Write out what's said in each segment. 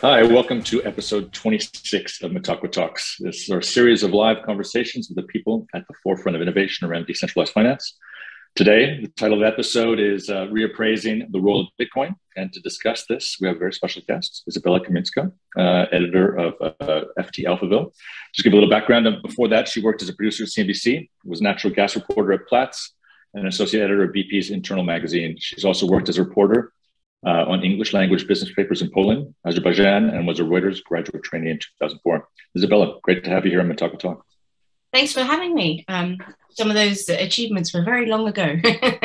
Hi, welcome to episode 26 of Mitaqa Talks. This is our series of live conversations with the people at the forefront of innovation around decentralized finance. Today, the title of the episode is Reappraising the Role of Bitcoin. And to discuss this, we have a very special guest, Izabela Kaminska, editor of FT Alphaville. Just give a little background. Before that, she worked as a producer at CNBC, was a natural gas reporter at Platts, and an associate editor of BP's Internal magazine. She's also worked as a reporter on English language business papers in Poland, Azerbaijan, and was a Reuters graduate trainee in 2004. Izabela, great to have you here on Mitaqa Talk. Thanks for having me. Some of those achievements were very long ago.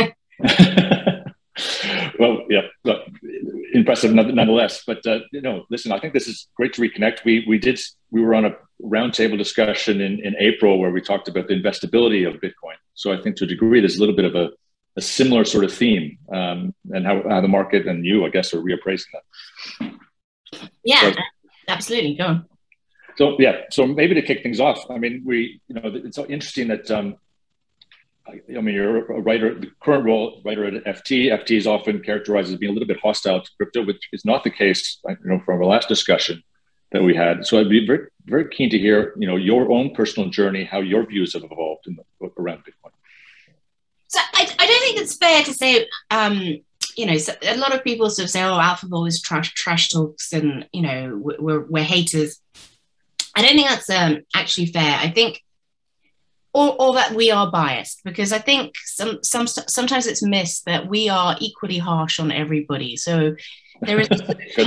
Well, yeah, impressive nonetheless. But listen, I think this is great to reconnect. We were on a roundtable discussion in April where we talked about the investability of Bitcoin. So I think to a degree, there's a little bit of a similar sort of theme, and how the market and you, I guess, are reappraising that. Yeah, so, absolutely. Go on. So maybe to kick things off, I mean, it's so interesting that, you're a writer, the current role writer at FT. FT is often characterized as being a little bit hostile to crypto, which is not the case, from our last discussion that we had. So I'd be very, very keen to hear, your own personal journey, how your views have evolved around Bitcoin. So I don't think it's fair to say, so a lot of people sort of say, oh, Alphaville is trash talks and, we're haters. I don't think that's actually fair. I think, or that we are biased, because I think sometimes it's missed that we are equally harsh on everybody. So there is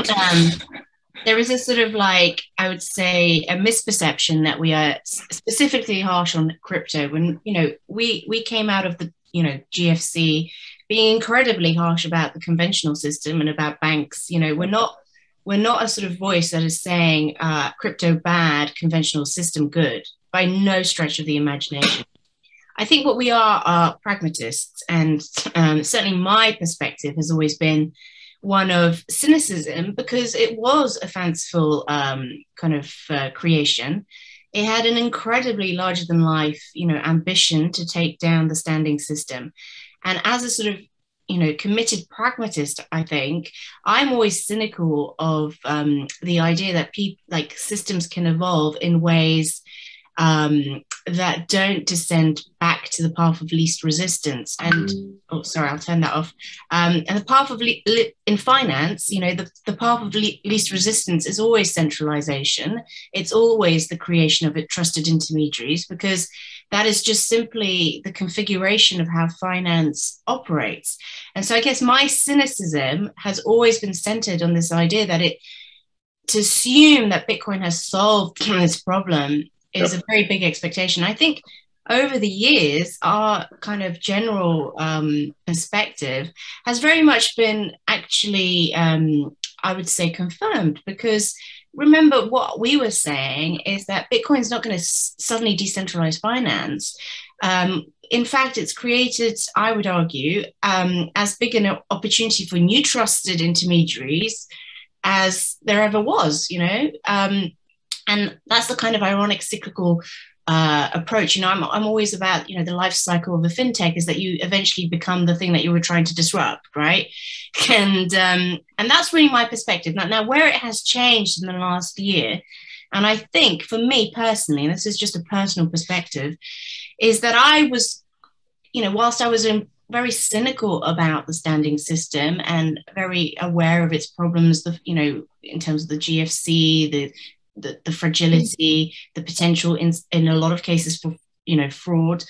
there is a sort of like, I would say, a misperception that we are specifically harsh on crypto when, we came out of the, GFC being incredibly harsh about the conventional system and about banks. We're not a sort of voice that is saying crypto bad, conventional system good, by no stretch of the imagination. I think what we are pragmatists, and certainly my perspective has always been one of cynicism, because it was a fanciful creation. It had an incredibly larger than life, ambition to take down the standing system. And as a sort of, committed pragmatist, I think I'm always cynical of the idea that systems can evolve in ways that don't descend back to the path of least resistance. And I'll turn that off. And the path of in finance, the path of least resistance is always centralization. It's always the creation of trusted intermediaries, because that is just simply the configuration of how finance operates. And so I guess my cynicism has always been centered on this idea that to assume that Bitcoin has solved this problem is a very big expectation. I think over the years, our kind of general perspective has very much been actually, I would say, confirmed, because remember what we were saying is that Bitcoin is not going to suddenly decentralize finance. In fact, it's created, I would argue, as big an opportunity for new trusted intermediaries as there ever was, and that's the kind of ironic cyclical approach. I'm always about, the life cycle of a fintech is that you eventually become the thing that you were trying to disrupt, right? And that's really my perspective. Now, where it has changed in the last year, and I think for me personally, and this is just a personal perspective, is that I was, whilst I was very cynical about the standing system and very aware of its problems, in terms of the GFC, the fragility, the potential in a lot of cases for fraud,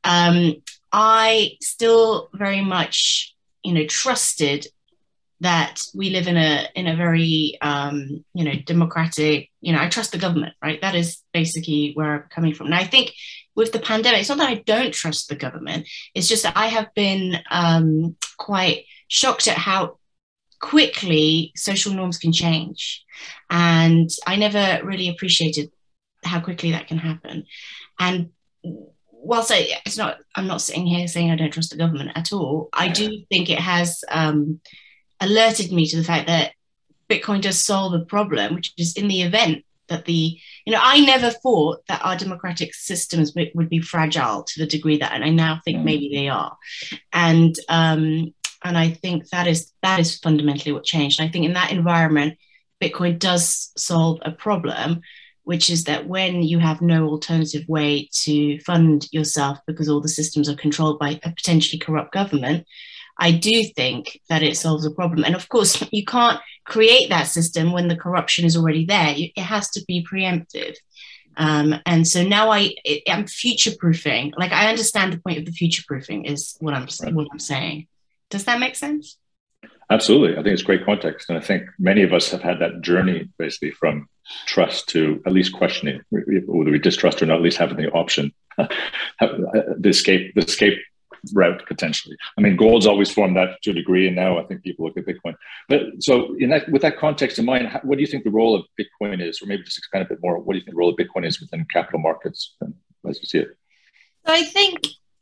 I still very much trusted that we live in a very democratic, I trust the government, right? That is basically where I'm coming from. Now I think with the pandemic, it's not that I don't trust the government, it's just that I have been quite shocked at how quickly social norms can change. And I never really appreciated how quickly that can happen. And whilst I'm not sitting here saying I don't trust the government at all, I do think it has alerted me to the fact that Bitcoin does solve a problem, which is in the event that I never thought that our democratic systems would be fragile to the degree that, and I now think maybe they are. And I think that is fundamentally what changed. And I think in that environment, Bitcoin does solve a problem, which is that when you have no alternative way to fund yourself because all the systems are controlled by a potentially corrupt government, I do think that it solves a problem. And of course, you can't create that system when the corruption is already there. It has to be preemptive. And so now I'm future proofing. Like, I understand the point of the future proofing is what I'm saying. Does that make sense? Absolutely. I think it's great context. And I think many of us have had that journey basically from trust to at least questioning whether we distrust or not, at least having the option, the escape route potentially. I mean, gold's always formed that to a degree, and now I think people look at Bitcoin. But so with that context in mind, what do you think the role of Bitcoin is, or maybe just expand a bit more? What do you think the role of Bitcoin is within capital markets as you see it? I think,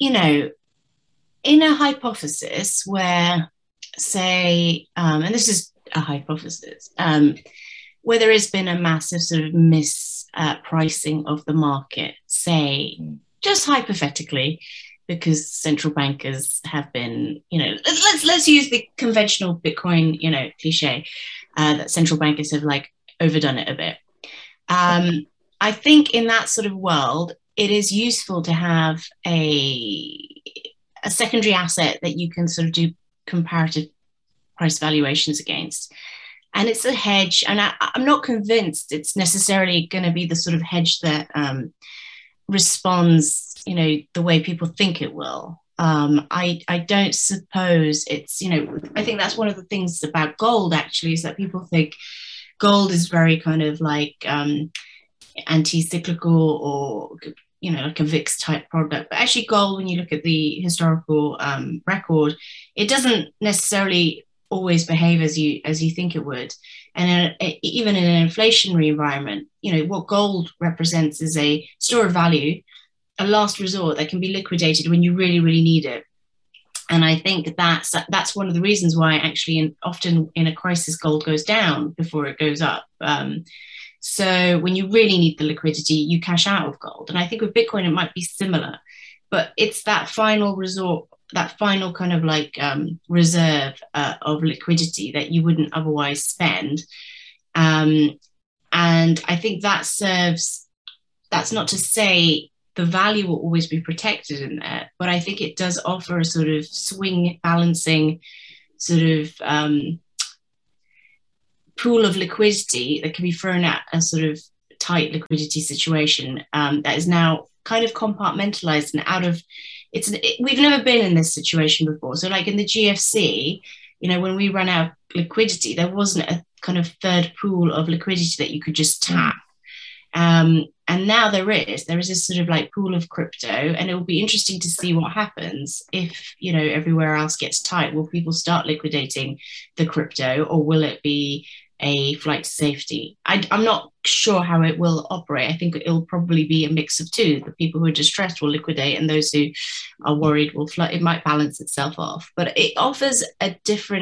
in a hypothesis where, say, and this is a hypothesis, where there has been a massive sort of mispricing of the market, say, just hypothetically, because central bankers have been, let's use the conventional Bitcoin, cliche, that central bankers have like overdone it a bit. I think in that sort of world, it is useful to have a secondary asset that you can sort of do comparative price valuations against. And it's a hedge. And I'm not convinced it's necessarily going to be the sort of hedge that responds, the way people think it will. I don't suppose it's, I think that's one of the things about gold actually, is that people think gold is very kind of like anti-cyclical or, like a VIX type product. But actually gold, when you look at the historical record, it doesn't necessarily always behave as you think it would. And even in an inflationary environment, what gold represents is a store of value, a last resort that can be liquidated when you really, really need it. And I think that's one of the reasons why actually often in a crisis, gold goes down before it goes up. So when you really need the liquidity, you cash out of gold. And I think with Bitcoin, it might be similar, but it's that final resort, that final kind of like reserve of liquidity that you wouldn't otherwise spend. And I think that serves, that's not to say the value will always be protected in there, but I think it does offer a sort of swing balancing sort of pool of liquidity that can be thrown at a sort of tight liquidity situation that is now kind of compartmentalized and out of, we've never been in this situation before. So like in the GFC, when we ran out of liquidity, there wasn't a kind of third pool of liquidity that you could just tap. And now there is this sort of like pool of crypto, and it will be interesting to see what happens if, everywhere else gets tight. Will people start liquidating the crypto, or will it be a flight to safety? I'm not sure how it will operate. I think it'll probably be a mix of two. The people who are distressed will liquidate, and those who are worried will flood. It might balance itself off, but it offers a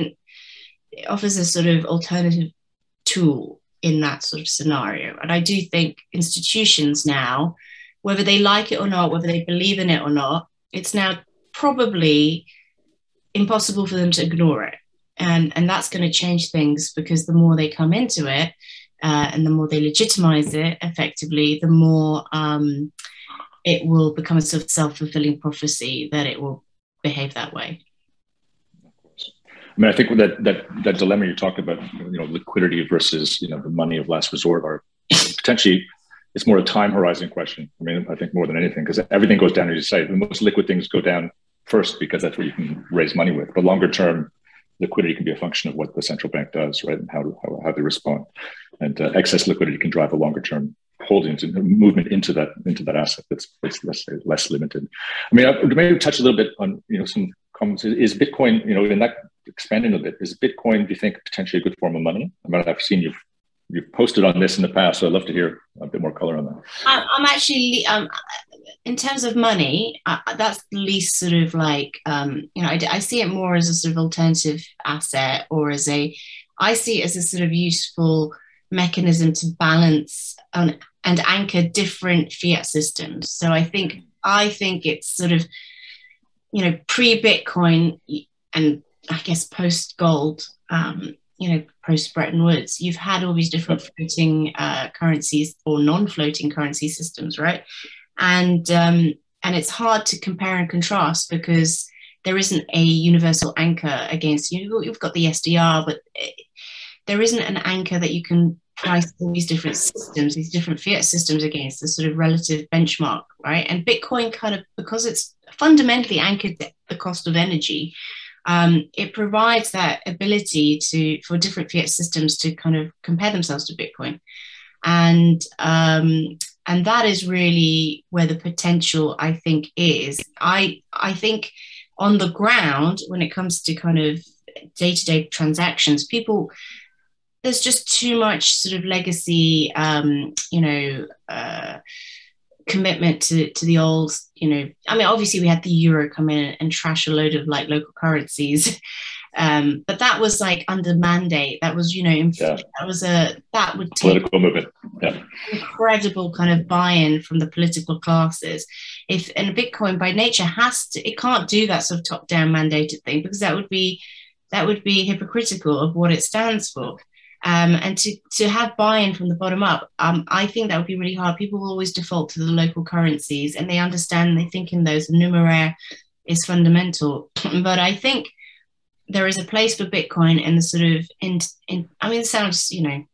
sort of alternative tool in that sort of scenario. And I do think institutions now, whether they like it or not, whether they believe in it or not, it's now probably impossible for them to ignore it. And that's going to change things, because the more they come into it and the more they legitimize it effectively, the more it will become a sort of self-fulfilling prophecy that it will behave that way. I mean, I think that dilemma you talked about, liquidity versus, the money of last resort, are potentially, it's more a time horizon question. I mean, I think more than anything, because everything goes down, as you say, the most liquid things go down first because that's what you can raise money with. But longer term, liquidity can be a function of what the central bank does, right? And how they respond. And excess liquidity can drive a longer term holdings and movement into that asset that's let's say less limited. I mean, maybe touch a little bit on, some comments. Is Bitcoin, in that, expanding a bit, is Bitcoin, do you think, potentially a good form of money? I mean, I've seen you've posted on this in the past, so I'd love to hear a bit more color on that. I'm actually, in terms of money, that's the least sort of like, I see it more as a sort of alternative asset, or I see it as a sort of useful mechanism to balance and anchor different fiat systems. So I think it's sort of, pre-Bitcoin and I guess post-gold, post Bretton Woods, you've had all these different floating currencies or non-floating currency systems, right? And it's hard to compare and contrast because there isn't a universal anchor against you. You've got the SDR, but there isn't an anchor that you can price all these different systems, these different fiat systems against, the sort of relative benchmark, right? And Bitcoin kind of, because it's fundamentally anchored to the cost of energy, it provides that ability for different fiat systems to kind of compare themselves to Bitcoin. And that is really where the potential, I think, is. I think on the ground, when it comes to kind of day-to-day transactions, there's just too much sort of legacy, commitment to the old, I mean, obviously we had the euro come in and trash a load of like local currencies. But that was like under mandate. That was, that would take political movement. Yeah. Incredible kind of buy-in from the political classes. And Bitcoin by nature it can't do that sort of top-down mandated thing, because that would be hypocritical of what it stands for. And to have buy-in from the bottom up, I think that would be really hard. People will always default to the local currencies, and they understand, they think in those. The numeraire is fundamental. But I think there is a place for Bitcoin in the sort of, I mean, it sounds,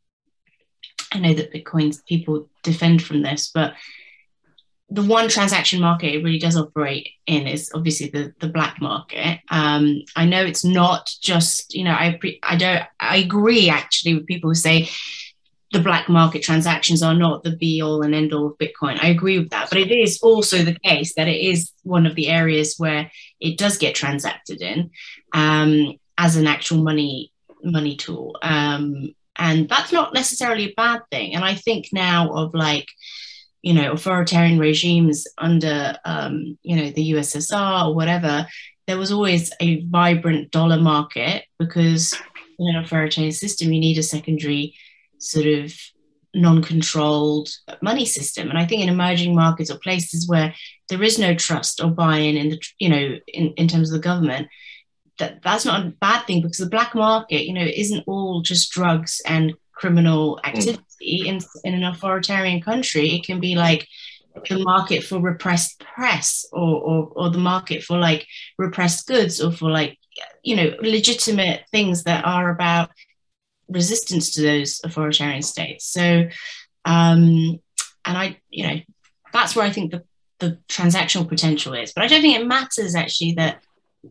I know that Bitcoin's people defend from this, but the one transaction market it really does operate in is obviously the black market. I know it's not just, I agree actually with people who say the black market transactions are not the be all and end all of Bitcoin. I agree with that, but it is also the case that it is one of the areas where it does get transacted in as an actual money tool. And that's not necessarily a bad thing. And I think now of like, authoritarian regimes under, the USSR or whatever, there was always a vibrant dollar market, because in an authoritarian system, you need a secondary sort of non-controlled money system. And I think in emerging markets or places where there is no trust or buy-in in terms of the government, that's not a bad thing, because the black market, isn't all just drugs and criminal activity. In an authoritarian country, it can be like the market for repressed press, or the market for like repressed goods, or for like legitimate things that are about resistance to those authoritarian states. So and I that's where I think the transactional potential is. But I don't think it matters actually that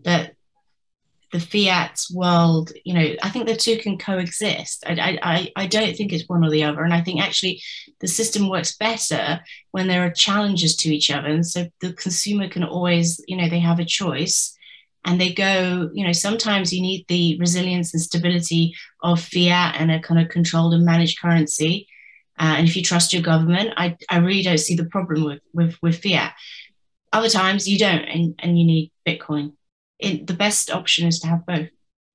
the fiat world, I think the two can coexist. I don't think it's one or the other. And I think actually the system works better when there are challenges to each other. And so the consumer can always, they have a choice, and they go, sometimes you need the resilience and stability of fiat and a kind of controlled and managed currency. And if you trust your government, I really don't see the problem with fiat. Other times you don't, and you need Bitcoin. The best option is to have both.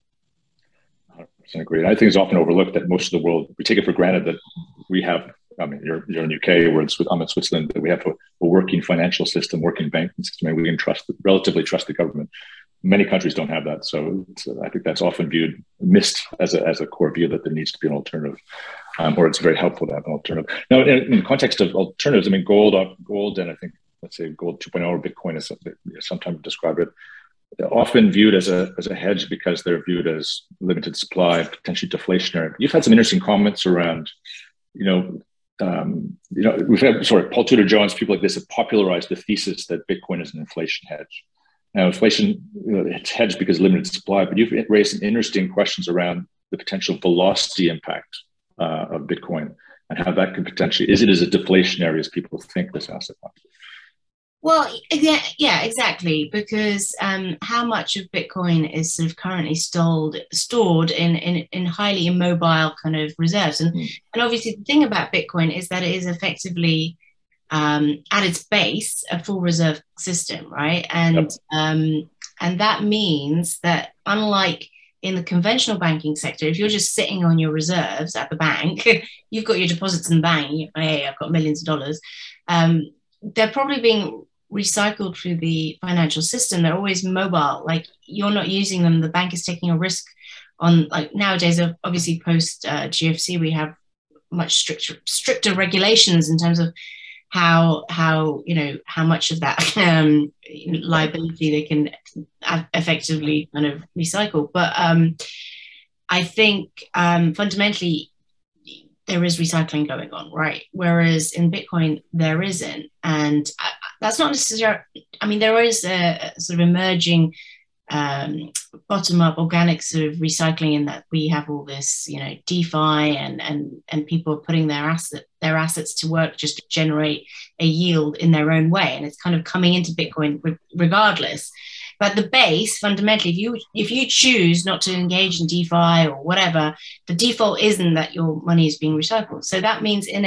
100% agree. I think it's often overlooked that most of the world, we take it for granted that we have, I mean, you're in the UK, I'm in Switzerland, that we have a working financial system, working banking system, and we can relatively trust the government. Many countries don't have that. So I think that's often missed as a core view, that there needs to be an alternative, or it's very helpful to have an alternative. Now, in the context of alternatives, I mean, gold, and I think, let's say gold 2.0 or Bitcoin is sometimes described it, often viewed as a hedge, because they're viewed as limited supply, potentially deflationary. You've had some interesting comments around, we've had Paul Tudor Jones, people like this have popularized the thesis that Bitcoin is an inflation hedge. Now, inflation, it's hedged because of limited supply, but you've raised some interesting questions around the potential velocity impact of Bitcoin, and how that could potentially, is it as a deflationary as people think this asset class? Well, yeah, exactly. Because how much of Bitcoin is sort of currently stored in highly immobile kind of reserves, and obviously the thing about Bitcoin is that it is effectively at its base a full reserve system, right? And and that means that unlike in the conventional banking sector, if you're just sitting on your reserves at the bank, you've got your deposits in the bank. Hey, I've got millions of dollars. They're probably being recycled through the financial system. They're always mobile, like you're not using them, the bank is taking a risk on, like nowadays, obviously post GFC, we have much stricter regulations in terms of how how much of that liability they can effectively kind of recycle. But I think fundamentally there is recycling going on, right? Whereas in Bitcoin there isn't, and that's not necessarily. I mean, there is a sort of emerging bottom-up organic sort of recycling, in that we have all this, DeFi and people are putting their assets to work just to generate a yield in their own way, and it's kind of coming into Bitcoin regardless. But the base, fundamentally, if you choose not to engage in DeFi or whatever, the default isn't that your money is being recycled. So that means in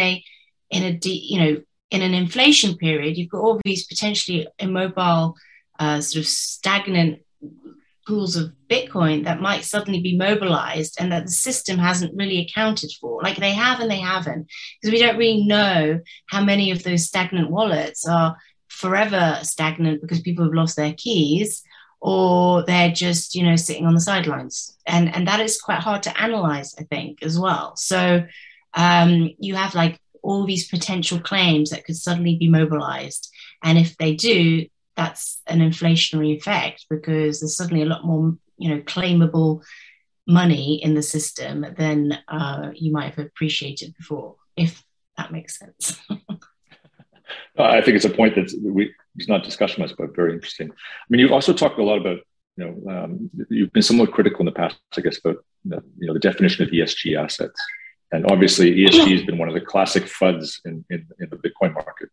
an inflation period, you've got all these potentially immobile, sort of stagnant pools of Bitcoin that might suddenly be mobilized, and that the system hasn't really accounted for. Like they have and they haven't, because we don't really know how many of those stagnant wallets are forever stagnant because people have lost their keys, or they're just sitting on the sidelines, and that is quite hard to analyze, I think, as well. So you have like all these potential claims that could suddenly be mobilized, and if they do, that's an inflationary effect, because there's suddenly a lot more claimable money in the system than you might have appreciated before, if that makes sense. I think it's a point that it's not discussed much, but very interesting. I mean, you've also talked a lot about, you've been somewhat critical in the past, I guess, about the definition of ESG assets, and obviously ESG has been one of the classic FUDs in the Bitcoin market.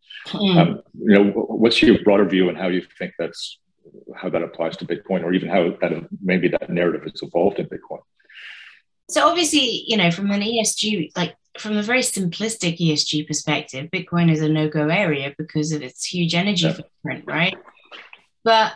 What's your broader view on how you think how that applies to Bitcoin, or even how maybe that narrative has evolved in Bitcoin? So obviously, from an ESG, like from a very simplistic ESG perspective, Bitcoin is a no-go area because of its huge energy footprint, right? But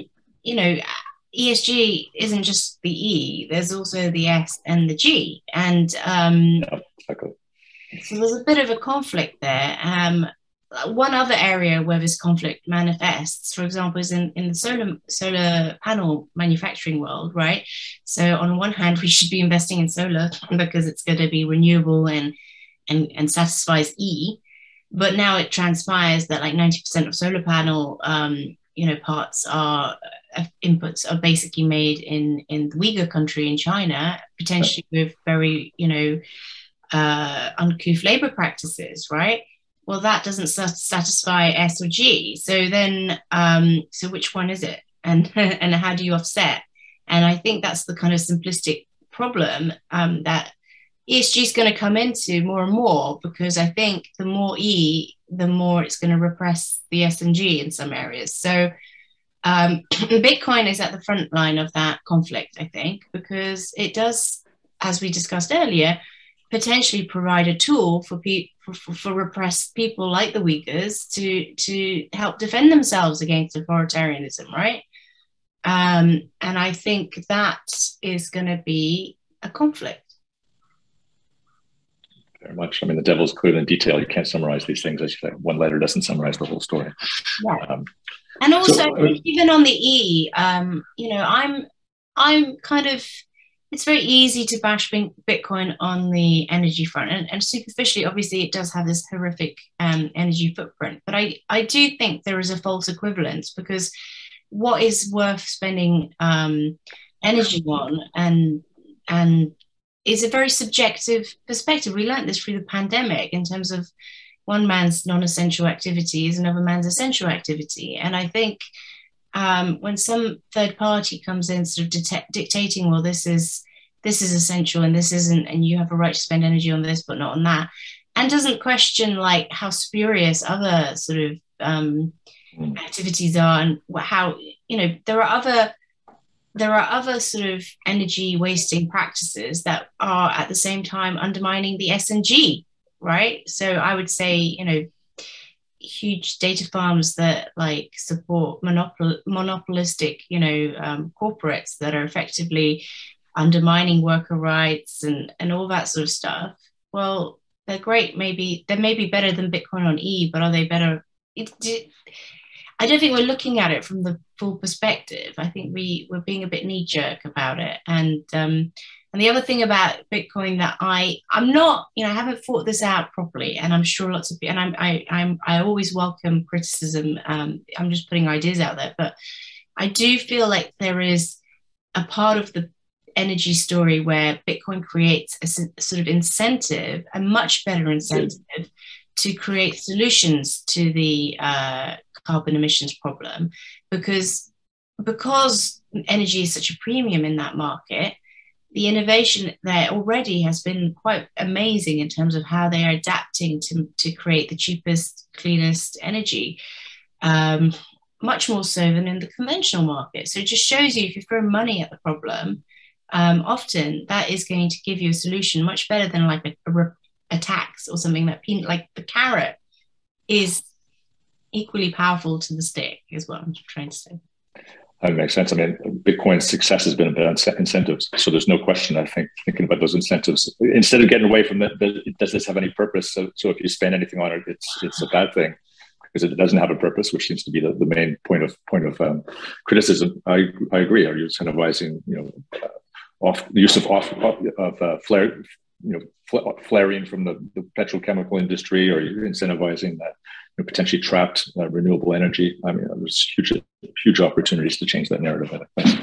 ESG isn't just the E. There's also the S and the G, and exactly. So there's a bit of a conflict there. One other area where this conflict manifests, for example, is in the solar panel manufacturing world, right? So on one hand, we should be investing in solar because it's going to be renewable and satisfies E. But now it transpires that like 90% of solar panel parts inputs are basically made in the Uyghur country in China, potentially with very uncouth labor practices, right? Well, that doesn't satisfy S or G. So then, so which one is it? And and how do you offset? And I think that's the kind of simplistic problem that ESG is going to come into more and more, because I think the more E, the more it's going to repress the S and G in some areas. So Bitcoin is at the front line of that conflict, I think, because it does, as we discussed earlier, potentially provide a tool for repressed people like the Uyghurs to help defend themselves against authoritarianism, right? And I think that is going to be a conflict. Very much. I mean, the devil's clear in detail. You can't summarize these things. As you say, one letter doesn't summarize the whole story. Yeah. And also, even on the E, I'm kind of, it's very easy to bash Bitcoin on the energy front, and superficially, obviously, it does have this horrific energy footprint. But I do think there is a false equivalence, because what is worth spending energy on and is a very subjective perspective. We learned this through the pandemic in terms of one man's non-essential activity is another man's essential activity, and I think when some third party comes in sort of dictating, well, this is essential and this isn't, and you have a right to spend energy on this but not on that, and doesn't question like how spurious other sort of activities are, and how there are other sort of energy wasting practices that are at the same time undermining the S and G, right? So I would say huge data farms that like support monopolistic corporates that are effectively undermining worker rights and all that sort of stuff. Well, they're great. Maybe they may be better than Bitcoin on E, but are they better? I don't think we're looking at it from the full perspective. I think we're being a bit knee jerk about it. And the other thing about Bitcoin that I'm not, I haven't thought this out properly, and I'm sure lots of people, and I always welcome criticism. I'm just putting ideas out there, but I do feel like there is a part of the energy story where Bitcoin creates a sort of incentive, a much better incentive, to create solutions to the carbon emissions problem, because energy is such a premium in that market. The innovation there already has been quite amazing in terms of how they are adapting to create the cheapest, cleanest energy, much more so than in the conventional market. So it just shows you, if you throw money at the problem, often that is going to give you a solution much better than like a tax or something like the carrot is equally powerful to the stick, is what I'm trying to say. That makes sense. I mean, Bitcoin's success has been about incentives. So there's no question, I think, thinking about those incentives, instead of getting away from it, does this have any purpose? So if you spend anything on it, it's a bad thing because it doesn't have a purpose, which seems to be the main point of criticism. I agree. Are you incentivizing, use of flaring from the petrochemical industry, or you're incentivizing that potentially trapped renewable energy? I mean, there's huge opportunities to change that narrative.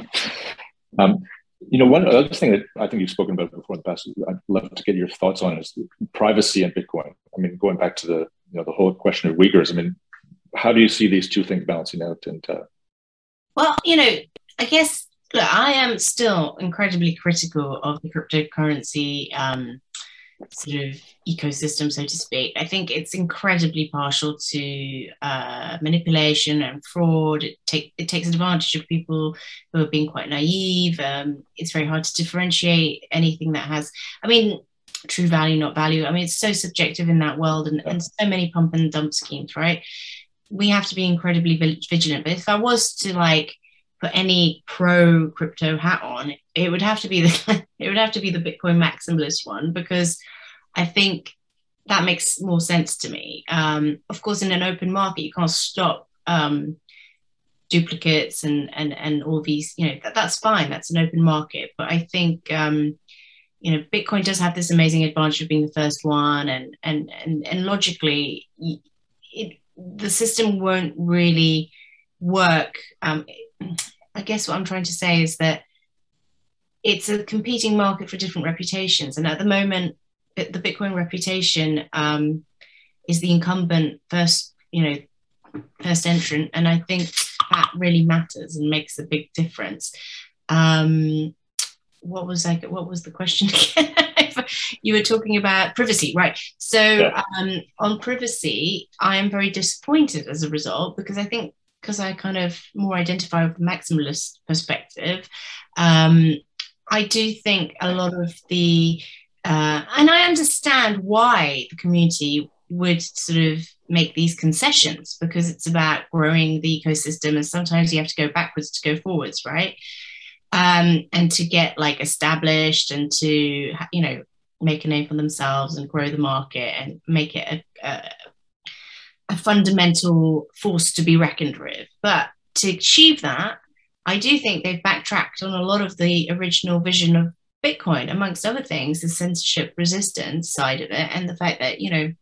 One other thing that I think you've spoken about before in the past, I'd love to get your thoughts on, is privacy and Bitcoin. I mean, going back to the whole question of Uyghurs. I mean, how do you see these two things balancing out? And well, I guess, look, I am still incredibly critical of the cryptocurrency sort of ecosystem, so to speak. I think it's incredibly partial to manipulation and fraud. It takes advantage of people who are being quite naive. It's very hard to differentiate anything that has, true value, not value. I mean, it's so subjective in that world, and so many pump and dump schemes, right? We have to be incredibly vigilant. But if I was to put any pro crypto hat on, it would have to be the Bitcoin maximalist one, because I think that makes more sense to me. Of course, in an open market, you can't stop duplicates and all these. That's fine. That's an open market. But I think Bitcoin does have this amazing advantage of being the first one, and logically, the system won't really work. I guess what I'm trying to say is that it's a competing market for different reputations. And at the moment, the Bitcoin reputation is the incumbent first entrant. And I think that really matters and makes a big difference. What was the question again? You were talking about privacy, right? So yeah. On privacy, I am very disappointed as a result, because I kind of more identify with the maximalist perspective. I do think a lot of the, and I understand why the community would sort of make these concessions, because it's about growing the ecosystem, and sometimes you have to go backwards to go forwards, right? And to get established, and to make a name for themselves and grow the market and make it a fundamental force to be reckoned with. But to achieve that, I do think they've backtracked on a lot of the original vision of Bitcoin, amongst other things, the censorship resistance side of it, and the fact that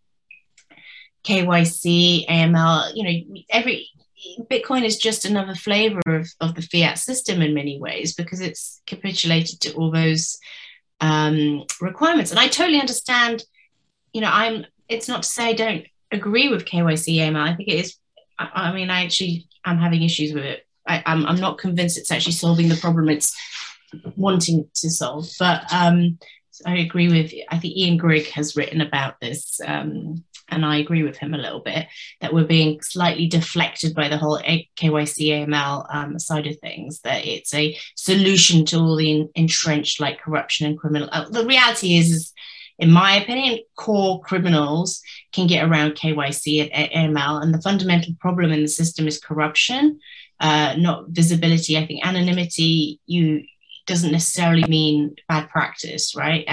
KYC, AML, Bitcoin is just another flavor of the fiat system in many ways, because it's capitulated to all those requirements. And I totally understand, it's not to say I don't agree with KYC, AML. I think it is, I'm having issues with it. I'm not convinced it's actually solving the problem it's wanting to solve. But I agree with, I think Ian Grigg has written about this, and I agree with him a little bit, that we're being slightly deflected by the whole KYC AML side of things, that it's a solution to all the entrenched corruption and criminal. The reality is, in my opinion, core criminals can get around KYC and AML, and the fundamental problem in the system is corruption, not visibility. I think anonymity doesn't necessarily mean bad practice, right?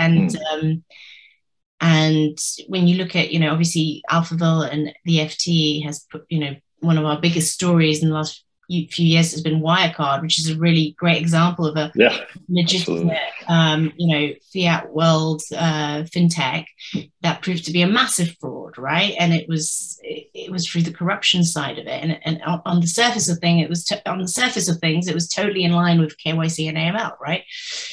And when you look at, obviously Alphaville and the FT has one of our biggest stories in the last few years has been Wirecard, which is a really great example of a legitimate, fiat world fintech that proved to be a massive fraud, right? And it was through the corruption side of it, and on the surface of things, it was totally in line with KYC and AML, right?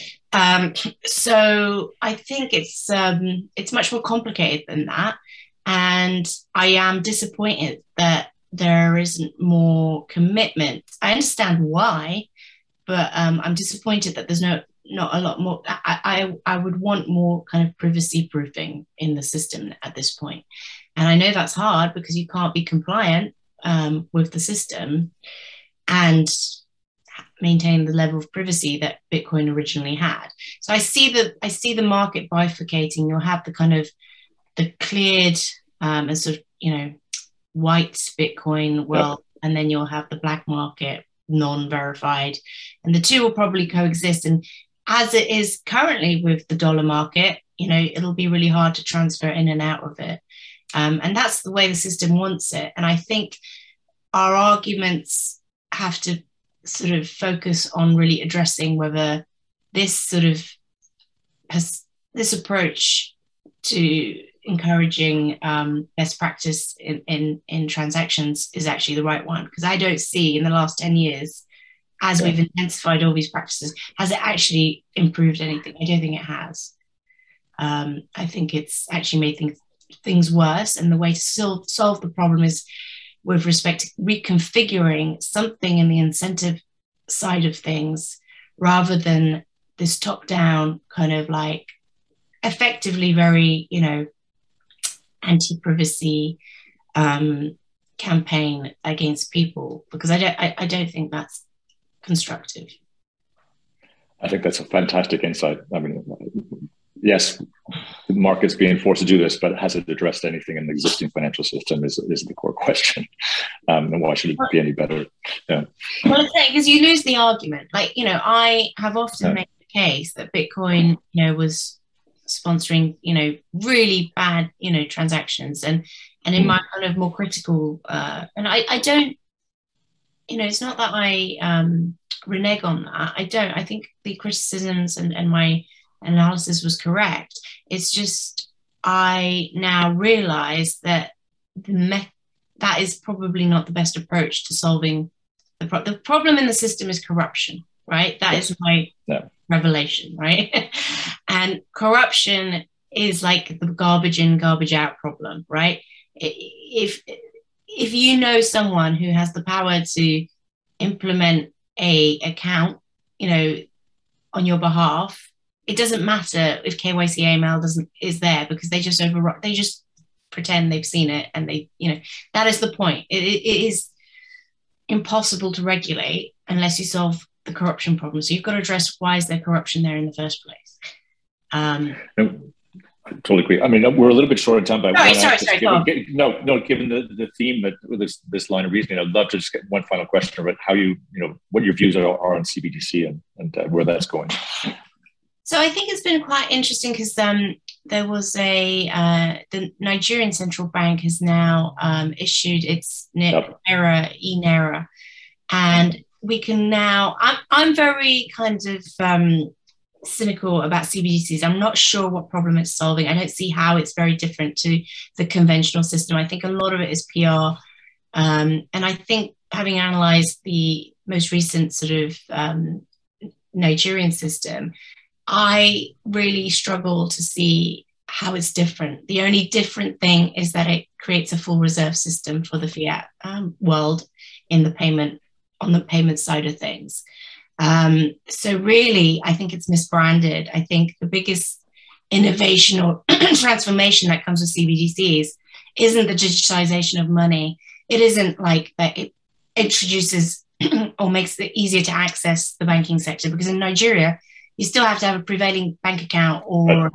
So I think it's much more complicated than that, and I am disappointed that there isn't more commitment. I understand why, but I'm disappointed that there's not a lot more. I would want more kind of privacy proofing in the system at this point. And I know that's hard because you can't be compliant with the system and maintain the level of privacy that Bitcoin originally had. So I see the market bifurcating. You'll have the kind of the cleared and sort of, white Bitcoin world, and then you'll have the black market, non-verified, and the two will probably coexist. And as it is currently with the dollar market, it'll be really hard to transfer in and out of it. And that's the way the system wants it. And I think our arguments have to sort of focus on really addressing whether this approach to encouraging best practice in transactions is actually the right one. Because I don't see in the last 10 years, as we've intensified all these practices, has it actually improved anything? I don't think it has. I think it's actually made things worse. And the way to solve the problem is with respect to reconfiguring something in the incentive side of things, rather than this top-down kind of like effectively very, anti-privacy campaign against people, because I don't think that's constructive. I think that's a fantastic insight. I mean, yes, the market's being forced to do this, but has it addressed anything in the existing financial system is the core question. And why should it be any better? Yeah. Well, because you lose the argument. Like, I have often made the case that Bitcoin, was sponsoring, really bad, transactions, and in my kind of more critical, and I don't, it's not that I renege on that. I think the criticisms and my analysis was correct. It's just I now realize that that is probably not the best approach to solving the problem in the system is corruption, right? That is my revelation, right? And corruption is like the garbage in, garbage out problem, right? If someone who has the power to implement a account, on your behalf, it doesn't matter if KYC AML is there, because they just pretend they've seen it, and that is the point. It is impossible to regulate unless you solve the corruption problem. So you've got to address why is there corruption there in the first place. I totally agree. I mean, we're a little bit short on time, but sorry. Given the theme that this line of reasoning, I'd love to just get one final question about how what your views are on CBDC and where that's going. So I think it's been quite interesting because there was the Nigerian central bank has now issued its e-Naira, and we can now. I'm very kind of cynical about CBDCs. I'm not sure what problem it's solving. I don't see how it's very different to the conventional system. I think a lot of it is PR, and I think having analysed the most recent sort of Nigerian system, I really struggle to see how it's different. The only different thing is that it creates a full reserve system for the fiat world on the payment side of things. So really, I think it's misbranded. I think the biggest innovation or transformation that comes with CBDCs isn't the digitization of money. It isn't like that it introduces or makes it easier to access the banking sector, because in Nigeria, you still have to have a prevailing bank account, or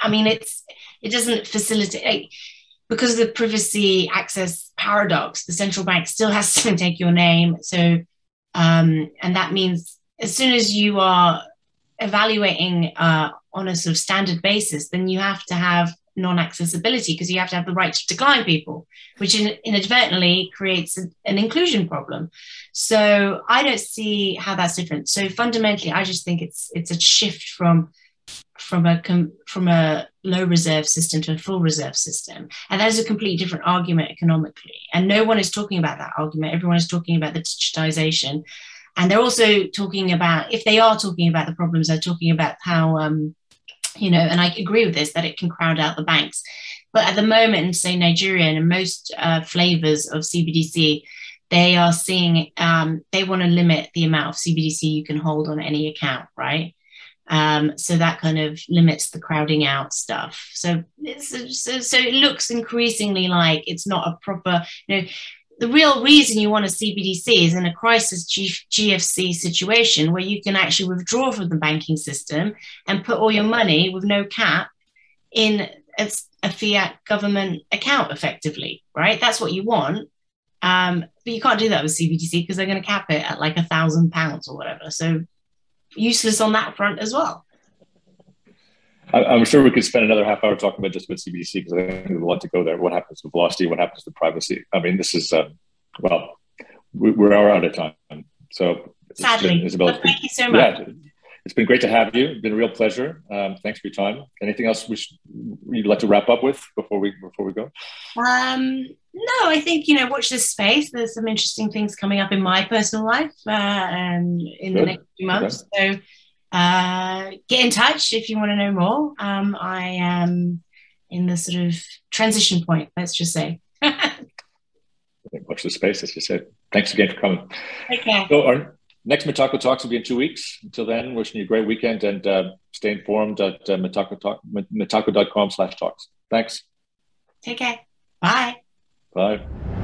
it doesn't facilitate, because of the privacy access paradox. The central bank still has to take your name. So, and that means as soon as you are evaluating on a sort of standard basis, then you have to have non-accessibility because you have to have the right to decline people, which inadvertently creates an inclusion problem. So I don't see how that's different. So fundamentally, I just think it's a shift from a low reserve system to a full reserve system. And that is a completely different argument economically. And no one is talking about that argument. Everyone is talking about the digitization. And they're also talking about, if they are talking about the problems, they're talking about how, and I agree with this, that it can crowd out the banks. But at the moment, in, say, Nigeria and most flavors of CBDC, they are seeing, they want to limit the amount of CBDC you can hold on any account, right? So that kind of limits the crowding out stuff. So it looks increasingly like it's not a proper, the real reason you want a CBDC is in a crisis GFC situation where you can actually withdraw from the banking system and put all your money with no cap in a fiat government account effectively, right? That's what you want. But you can't do that with CBDC because they're going to cap it at like £1,000 or whatever. So useless on that front as well. I'm sure we could spend another half hour talking about just with CBDC because I think there's a lot to go there. What happens to velocity? What happens to privacy? I mean, this is, we're out of time. So sadly, Isabella, thank you so much. Yeah, it's been great to have you. It's been a real pleasure. Thanks for your time. Anything else you'd like to wrap up with before we go? No, I think, watch this space. There's some interesting things coming up in my personal life and in the next few months. Okay. So get in touch if you want to know more. I am in the sort of transition point, let's just say. Watch the space, as you said. Thanks again for coming. Okay. So our next Mitaco Talks will be in 2 weeks. Until then, wishing you a great weekend and stay informed at mitaco.com/talks. Thanks. Take care. Bye. Bye.